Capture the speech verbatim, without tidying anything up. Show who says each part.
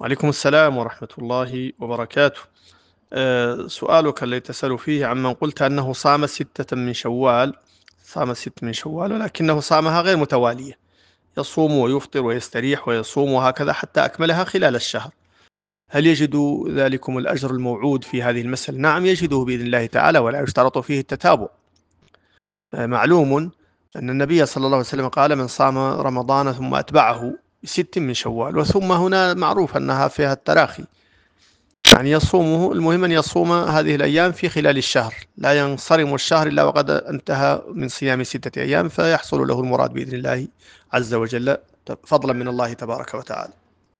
Speaker 1: وعليكم السلام ورحمة الله وبركاته. آآ سؤالك الذي تسأل فيه عمن قلت أنه صام ستة من شوال، صام ست من شوال ولكنه صامها غير متوالية، يصوم ويفطر ويستريح ويصوم وهكذا حتى أكملها خلال الشهر. هل يجد ذلكم الأجر الموعود في هذه المسألة؟ نعم يجده بإذن الله تعالى ولا يشترط فيه التتابع. آآ معلوم أن النبي صلى الله عليه وسلم قال: "من صام رمضان ثم أتبعه بست من شوال." وثم هنا معروف أنها فيها التراخي. يعني يصومه، المهم أن يصوم هذه الأيام في خلال الشهر، لا ينصرم الشهر إلا وقد انتهى من صيام ستة أيام، فيحصل له المراد بإذن الله عز وجل، فضلا من الله تبارك وتعالى.